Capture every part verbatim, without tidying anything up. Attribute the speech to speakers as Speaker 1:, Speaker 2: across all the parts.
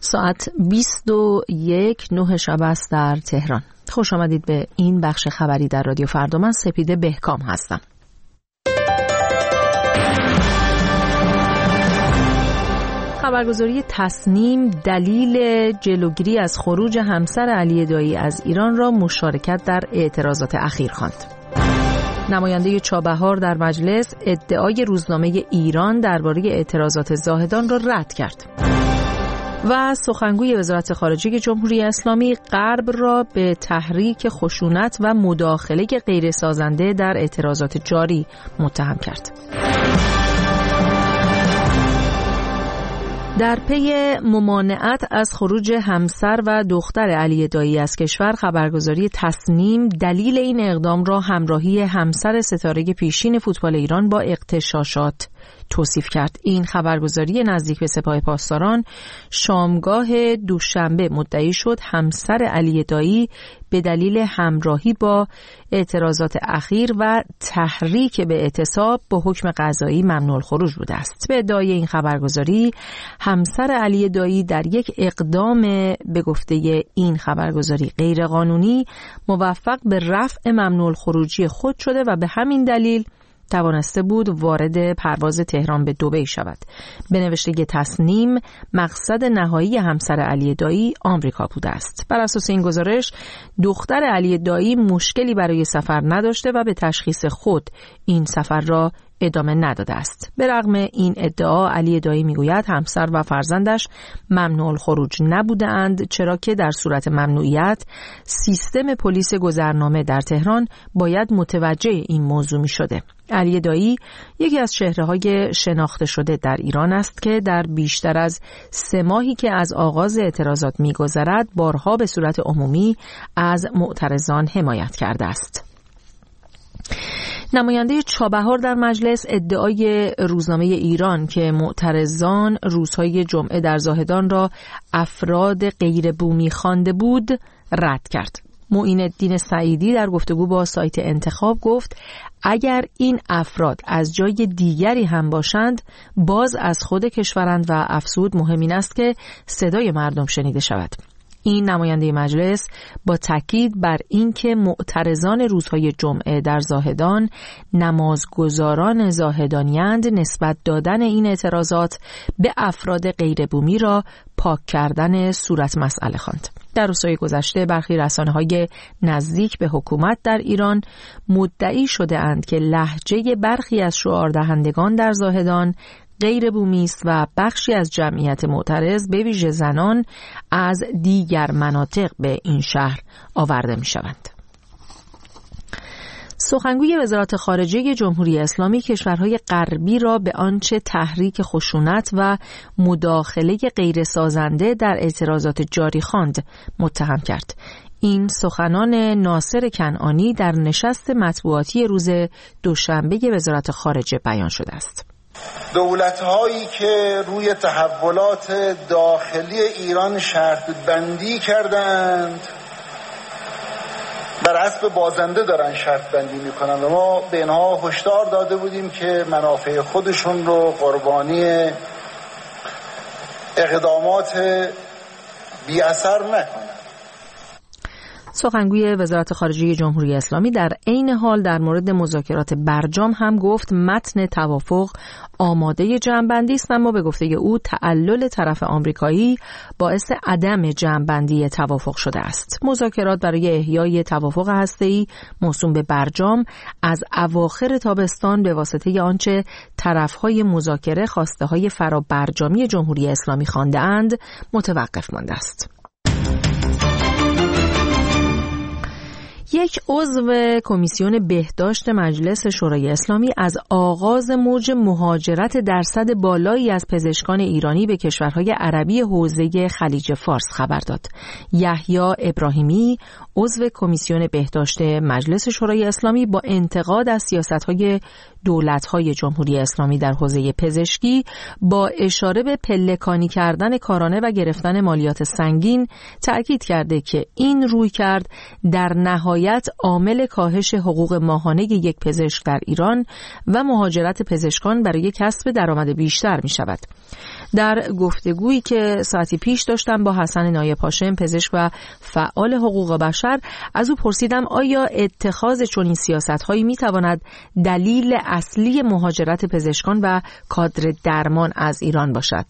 Speaker 1: ساعت بیست و یک نه شب است در تهران. خوش آمدید به این بخش خبری در رادیو فردا. من سپیده بهکام هستم. خبرگزاری تصنیم دلیل جلوگیری از خروج همسر علی دایی از ایران را مشارکت در اعتراضات اخیر خواند. نماینده چابهار در مجلس ادعای روزنامه ایران درباره اعتراضات زاهدان را رد کرد. و سخنگوی وزارت خارجه جمهوری اسلامی غرب را به تحریک خشونت و مداخله غیر سازنده در اعتراضات جاری متهم کرد. در پی ممانعت از خروج همسر و دختر علی دایی از کشور، خبرگزاری تصنیم دلیل این اقدام را همراهی همسر ستاره پیشین فوتبال ایران با اغتشاشات توصیف کرد. این خبرگزاری نزدیک به سپاه پاسداران شامگاه دوشنبه مدعی شد همسر علی دایی به دلیل همراهی با اعتراضات اخیر و تحریک به اعتصاب با حکم قضایی ممنوع الخروج بوده است. به ادعای این خبرگزاری، همسر علی دایی در یک اقدام به گفته این خبرگزاری غیرقانونی موفق به رفع ممنوع الخروجی خود شده و به همین دلیل توانسته بود وارد پرواز تهران به دبی شود. به نوشته تصنیم، مقصد نهایی همسر علی دایی آمریکا بوده است. بر اساس این گزارش، دختر علی دایی مشکلی برای سفر نداشته و به تشخیص خود این سفر را ادامه نداده است. به رغم این ادعا، علی دایی میگوید همسر و فرزندش ممنوع الخروج نبودند، چرا که در صورت ممنوعیت سیستم پلیس گذرنامه در تهران باید متوجه این موضوع می شده. علی دایی یکی از چهره‌های شناخته شده در ایران است که در بیشتر از سه ماهی که از آغاز اعتراضات می‌گذرد بارها به صورت عمومی از معترضان حمایت کرده است. نماینده چابهار در مجلس ادعای روزنامه ایران که معترضان روزهای جمعه در زاهدان را افراد غیر بومی خوانده بود رد کرد. معین الدین سعیدی در گفتگو با سایت انتخاب گفت اگر این افراد از جای دیگری هم باشند باز از خود کشورند و افزود مهم این است که صدای مردم شنیده شود. این نماینده مجلس با تاکید بر اینکه معترضان روزهای جمعه در زاهدان نمازگزاران زاهدانی‌اند، نسبت دادن این اعتراضات به افراد غیر بومی را پاک کردن صورت مسئله خواند. در روزهای گذشته برخی رسانه‌های نزدیک به حکومت در ایران مدعی شده اند که لهجه برخی از شعاردهندگان در زاهدان غیر بومی است و بخشی از جمعیت معترض به ویژه زنان از دیگر مناطق به این شهر آورده می شوند. سخنگوی وزارت خارجه جمهوری اسلامی کشورهای غربی را به آنچه تحریک خشونت و مداخله غیر سازنده در اعتراضات جاری خواند متهم کرد. این سخنان ناصر کنعانی در نشست مطبوعاتی روز دوشنبه وزارت خارجه بیان شده است.
Speaker 2: دولت‌هایی که روی تحولات داخلی ایران شرط بندی کردند بر اسب بازنده دارن شرط بندی میکنن و ما به اینها هشدار داده بودیم که منافع خودشون رو قربانی اقدامات بی اثر نکنن.
Speaker 1: سخنگوی وزارت خارجه جمهوری اسلامی در عین حال در مورد مذاکرات برجام هم گفت متن توافق آماده جمع‌بندی است، اما به گفته او تعلل طرف آمریکایی باعث عدم جمع‌بندی توافق شده است. مذاکرات برای احیای توافق هسته‌ای موسوم به برجام از اواخر تابستان به واسطه آنچه طرف‌های مذاکره خواسته‌های فرابرجامی جمهوری اسلامی خوانده‌اند متوقف مانده است. یک عضو کمیسیون بهداشت مجلس شورای اسلامی از آغاز موج مهاجرت درصد بالایی از پزشکان ایرانی به کشورهای عربی حوزه خلیج فارس خبر داد. یحیی ابراهیمی، عضو کمیسیون بهداشت مجلس شورای اسلامی، با انتقاد از سیاست‌های دولت‌های جمهوری اسلامی در حوزه پزشکی با اشاره به پلکانی کردن کارانه و گرفتن مالیات سنگین تأکید کرده که این رویکرد در نهایت عامل کاهش حقوق ماهانه یک پزشک در ایران و مهاجرت پزشکان برای کسب درآمد بیشتر می شود. در گفتگویی که ساعتی پیش داشتم با حسن نایب هاشم، پزشک و فعال حقوق بشر، از او پرسیدم آیا اتخاذ چنین سیاست‌هایی می‌تواند دلیل اصلی مهاجرت پزشکان و کادر درمان از ایران باشد؟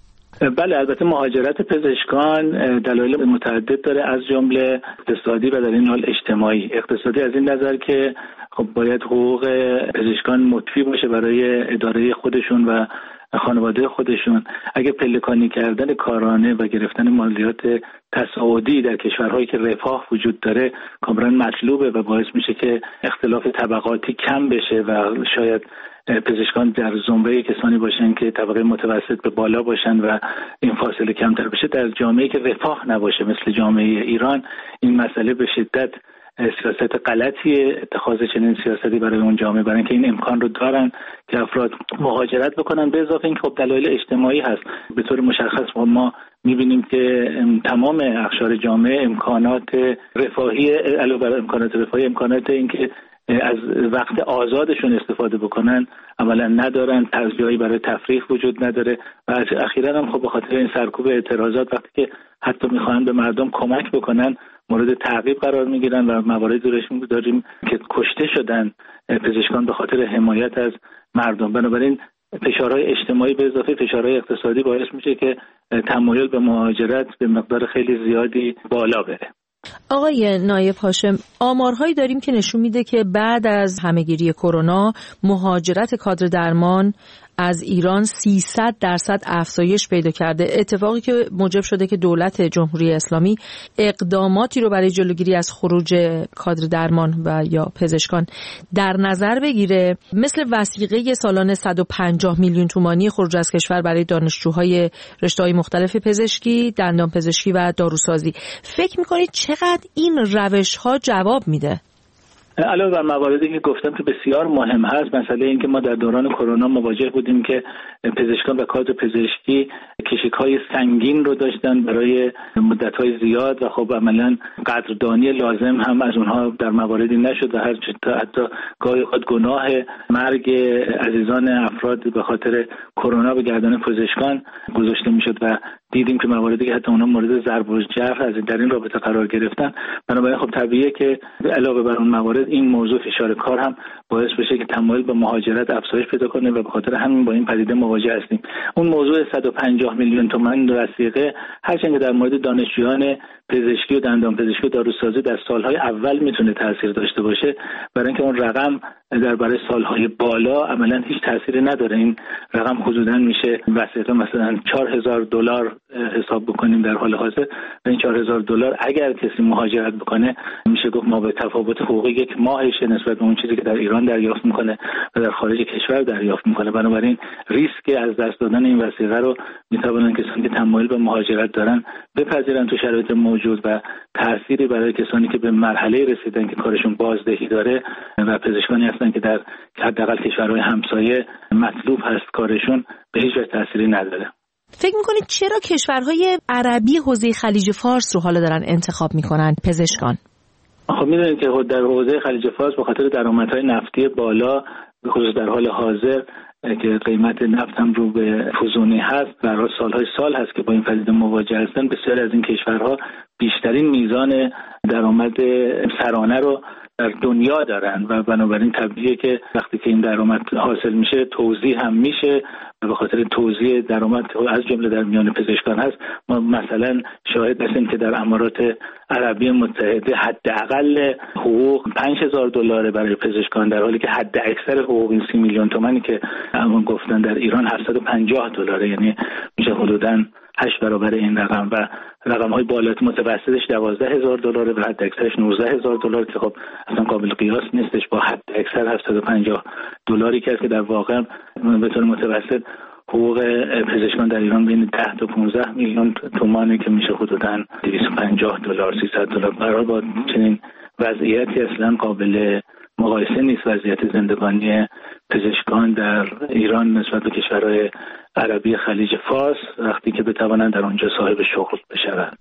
Speaker 3: بله، البته مهاجرت پزشکان دلایل متعدد داره، از جمله اقتصادی و در این حال اجتماعی. اقتصادی از این نظر که خب باید حقوق پزشکان مطفی باشه برای اداره خودشون و خانواده خودشون. اگه پلکانی کردن کارانه و گرفتن مالیات تصاعدی در کشورهایی که رفاه وجود داره کاملا مطلوبه و باعث میشه که اختلاف طبقاتی کم بشه و شاید پزشکان در زمره کسانی باشن که طبقه متوسط به بالا باشن و این فاصله کمتر بشه. در جامعه‌ای که رفاه نباشه مثل جامعه ایران این مسئله به شدت سیاست غلطیه، اتخاذ چنین سیاستی برای اون جامعه، برای اینکه این امکان رو دارن که افراد مهاجرت بکنن. به اضافه اینکه خب دلایل اجتماعی هست. به طور مشخص ما می‌بینیم که تمام اقشار جامعه امکانات رفاهی علاوه بر امکانات رفاهی امکانات اینکه از وقت آزادشون استفاده بکنن عملا ندارن، جایی برای تفریح وجود نداره و اخیراً هم خب به خاطر این سرکوب اعتراضات وقتی که حتی میخوان به مردم کمک بکنن مورد تعقیب قرار میگیرن و مواردی رو داریم که کشته شدن پزشکان به خاطر حمایت از مردم. بنابراین فشارهای اجتماعی به اضافه فشارهای اقتصادی باعث میشه که تمایل به مهاجرت به مقدار خیلی زیادی بالا بره.
Speaker 1: آقای نایب هاشم، آمارهایی داریم که نشون میده که بعد از همهگیری کرونا مهاجرت کادر درمان از ایران سیصد درصد افزایش پیدا کرده، اتفاقی که موجب شده که دولت جمهوری اسلامی اقداماتی رو برای جلوگیری از خروج کادر درمان و یا پزشکان در نظر بگیره، مثل وثیقه سالانه صد و پنجاه میلیون تومانی خروج از کشور برای دانشجوهای رشته‌های مختلف پزشکی، دندان پزشکی و داروسازی. فکر می‌کنید چقدر این روش‌ها جواب میده؟
Speaker 3: علاوه بر مواردی که گفتم که بسیار مهم هست، مسئله این که ما در دوران کرونا مواجه بودیم که پزشکان و کادر پزشکی کشیک‌های سنگین رو داشتن برای مدت‌های زیاد و خب عملاً قدردانی لازم هم از اونها در مواردی نشد و هر حتی گاهی خود گناه مرگ عزیزان افراد به خاطر کرونا به گردن پزشکان گذاشته میشد و دیدیم که مواردی که حتی اونها مورد ضرب و جرح از در این رابطه قرار گرفتن. بنابراین خب طبیعیه که علاوه بر اون موارد این موضوع فشار کار هم باعث بشه که تمایل به مهاجرت افزایش پیدا کنه و به خاطر همین با این پدیده مواجه هستیم. اون موضوع صد و پنجاه میلیون تومان وثیقه هرچند در مورد دانشجویان پزشکی و دندان پزشکی و داروسازی در سالهای اول میتونه تاثیر داشته باشه، برای اینکه اون رقم درباره سالهای بالا عملا هیچ تأثیری نداره. این رقم حدوداً میشه وثیقه مثلا چهار هزار دلار حساب بکنیم در حال حاضر و این چهار هزار دلار اگر کسی مهاجرت بکنه میشه گفت ما به تفاوت حقوقی یک ماهش نسبت به اون چیزی که در ایران دریافت میکنه و در خارج کشور دریافت میکنه. بنابراین ریسک از دست دادن این وثیقه رو میتوانن کسانی که تمایل به مهاجرت دارن بپذیرن تو شرایط موجود و تأثیری برای کسانی که به مرحله رسیدن که کارشون بازدهی داره و پزشکانی هستن که در حداقل کشورهای همسایه مطلوب هست کارشون به هیچ وجه تأثیری نداره.
Speaker 1: فکر میکنید چرا کشورهای عربی حوزه خلیج فارس رو حالا دارن انتخاب میکنن پزشکان؟
Speaker 3: خب میدونید که در حوزه خلیج فارس به خاطر درآمدهای نفتی بالا به خصوص در حال حاضر که قیمت نفت هم رو به فزونی هست و سالهای سال هست که با این پدیده مواجه هستن، بسیاری از این کشورها بیشترین میزان درآمد سرانه رو در دنیا دارن و بنابراین طبیعیه که وقتی که این درآمد حاصل میشه توزیع هم میشه و به خاطر توزیع درآمد از جمله در میان پزشکان هست. ما مثلا شاهد هستیم که در امارات عربی متحده حداقل حقوق پنج هزار دلار برای پزشکان، در حالی که حد اکثر حقوق این سی میلیون تومانی که همون گفتن در ایران هفتصد و پنجاه دلاره، یعنی میشه حدوداً هشت برابر این رقم و رقم های بالات متوسطش دوازده هزار دلاره و حد اکثرش نوزده هزار دلار که خب اصلا قابل قیاس نیستش با حد اکثر هفتصد و پنجاه دلاری که که در واقع به طور متوسط حقوق پزشکان در ایران بین ده تا پانزده میلیون تومانی که میشه حدوداً دویست و پنجاه دلار سیصد دلار. برای با چنین وضعیتی اصلا قابل مقایسه نیست وضعیت زندگانی پزشکان در ایران نسبت به کشورهای عربی خلیج فارس وقتی که بتوانند در اونجا صاحب شغل بشوند.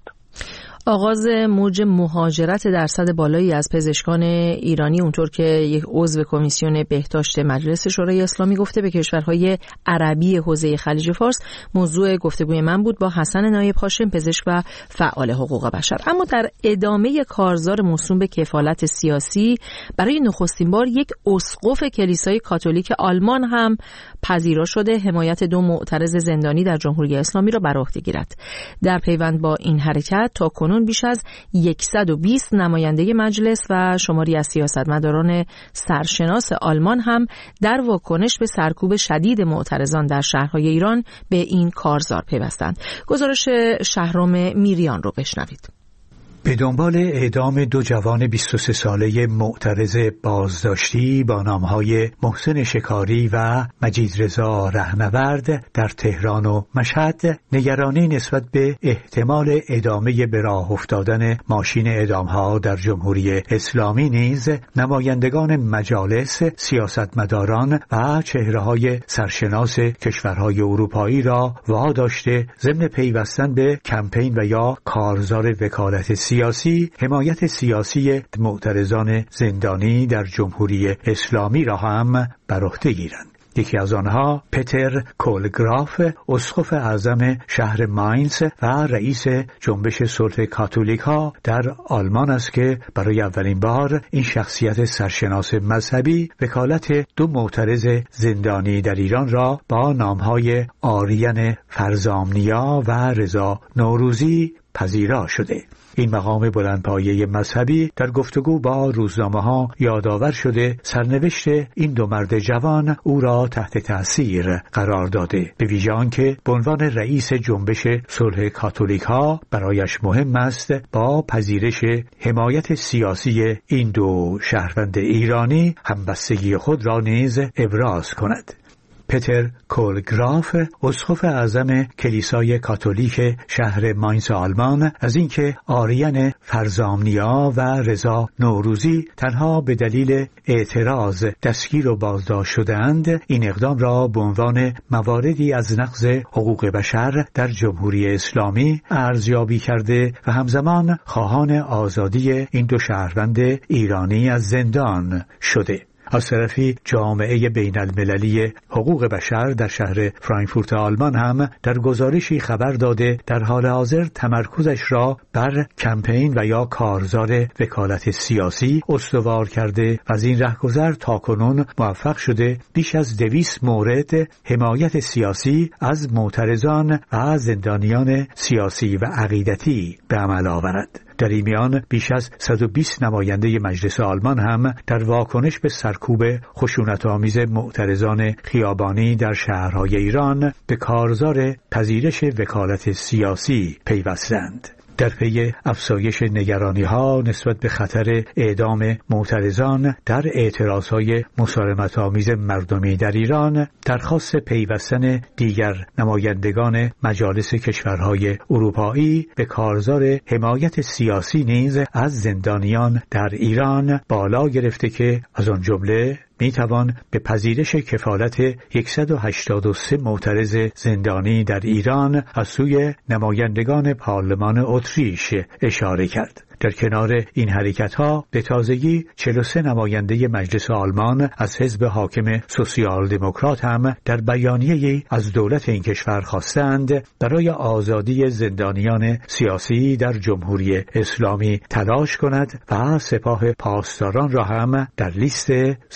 Speaker 1: آغاز موج مهاجرت درصد بالایی از پزشکان ایرانی، اونطور که یک عضو کمیسیون بهداشت مجلس شورای اسلامی گفته، به کشورهای عربی حوزه خلیج فارس موضوع گفتگوی من بود با حسن نایب هاشم، پزشک و فعال حقوق بشر. اما در ادامه کارزار موسوم به کفالت سیاسی، برای نخستین بار یک اسقف کلیسای کاتولیک آلمان هم پذیرا شده حمایت دو معترض زندانی در جمهوری اسلامی را بر عهده گیرد. در پیوند با این حرکت تا کنون بیش از صد و بیست نماینده مجلس و شماری از سیاستمداران سرشناس آلمان هم در واکنش به سرکوب شدید معترضان در شهرهای ایران به این کارزار پیوستند. گزارش شهرام میریان رو بشنوید.
Speaker 4: به دنبال اعدام دو جوان بیست و سه ساله معترض بازداشتی با نامهای محسن شکاری و مجید رضا رهنورد در تهران و مشهد، نگرانی نسبت به احتمال ادامه به راه افتادن ماشین اعدامها در جمهوری اسلامی نیز نمایندگان مجالس، سیاستمداران و چهره‌های سرشناس کشورهای اروپایی را واداشته ضمن پیوستن به کمپین و یا کارزار وکالت سیاسی سیاسی حمایت سیاسی معترضان زندانی در جمهوری اسلامی را هم بر عهده گیرند. یکی از آنها پتر کولگراف، اسقف اعظم شهر ماینز و رئیس جنبش صلح کاتولیکا در آلمان است که برای اولین بار این شخصیت سرشناس مذهبی وکالت دو معترض زندانی در ایران را با نامهای آریان فرزامنیا و رضا نوروزی پذیرا شده. این مقام بلندپایه مذهبی در گفتگو با روزنامه‌ها یادآور شده سرنوشت این دو مرد جوان او را تحت تأثیر قرار داده، به ویژه آنکه به عنوان رئیس جنبش صلح کاتولیک‌ها برایش مهم است با پذیرش حمایت سیاسی این دو شهروند ایرانی همبستگی خود را نیز ابراز کند. پتر کولگراف، اسقف اعظم کلیسای کاتولیک شهر ماینز آلمان، از اینکه آریان فرزامنیا و رضا نوروزی تنها به دلیل اعتراض دستگیر و بازداشت شدند، این اقدام را به عنوان مواردی از نقض حقوق بشر در جمهوری اسلامی ارزیابی کرده و همزمان خواهان آزادی این دو شهروند ایرانی از زندان شده. از طرفی جامعه بین المللی حقوق بشر در شهر فرانکفورت آلمان هم در گزارشی خبر داده در حال حاضر تمرکزش را بر کمپین و یا کارزار وکالت سیاسی استوار کرده و از این رهگذر تاکنون موفق شده بیش از دویست مورد حمایت سیاسی از معترضان و زندانیان سیاسی و عقیدتی به عمل آورد. در این میان بیش از صد و بیست نماینده مجلس آلمان هم در واکنش به سرکوب خشونت‌آمیز معترضان خیابانی در شهرهای ایران به کارزار پذیرش وکالت سیاسی پیوستند. در پی افزایش نگرانی‌ها نسبت به خطر اعدام معترضان در اعتراضهای مسالمت‌آمیز مردمی در ایران، درخواست پیوستن دیگر نمایندگان مجالس کشورهای اروپایی به کارزار حمایت سیاسی نیز از زندانیان در ایران بالا گرفته که از آن جمله می توان به پذیرش کفالت صد و هشتاد و سه معترض زندانی در ایران از سوی نمایندگان پارلمان اتریش اشاره کرد. در کنار این حرکت‌ها به تازگی چهل و سه نماینده مجلس آلمان از حزب حاکم سوسیال دموکرات هم در بیانیه‌ای از دولت این کشور خواستند برای آزادی زندانیان سیاسی در جمهوری اسلامی تلاش کند و سپاه پاسداران را هم در لیست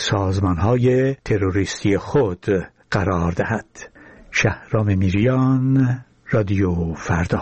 Speaker 4: سازمان‌های تروریستی خود قرار دهد. شهرام میریان، رادیو فردا.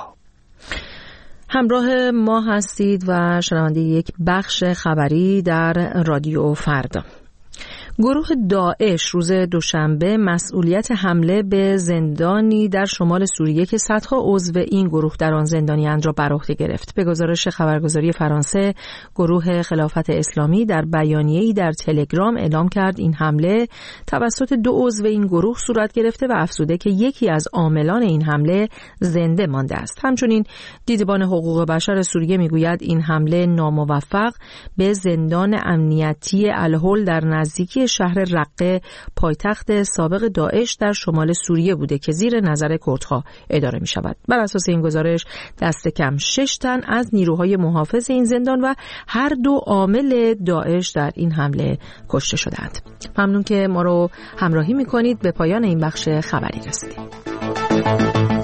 Speaker 1: همراه ما هستید و شنونده یک بخش خبری در رادیو فردا. گروه داعش روز دوشنبه مسئولیت حمله به زندانی در شمال سوریه که صدها عضو این گروه در آن زندانی‌اند را بر عهده گرفت. به گزارش خبرگزاری فرانسه، گروه خلافت اسلامی در بیانیه‌ای در تلگرام اعلام کرد این حمله توسط دو عضو این گروه صورت گرفته و افزوده که یکی از عاملان این حمله زنده مانده است. همچنین دیدبان حقوق بشر سوریه میگوید این حمله ناموفق به زندان امنیتی الهول در نزدیکی شهر رقه پایتخت سابق داعش در شمال سوریه بوده که زیر نظر کردها اداره می شود. بر اساس این گزارش دست کم شش تن از نیروهای محافظ این زندان و هر دو عامل داعش در این حمله کشته شدند. ممنون که ما رو همراهی می کنید. به پایان این بخش خبری رسیدیم.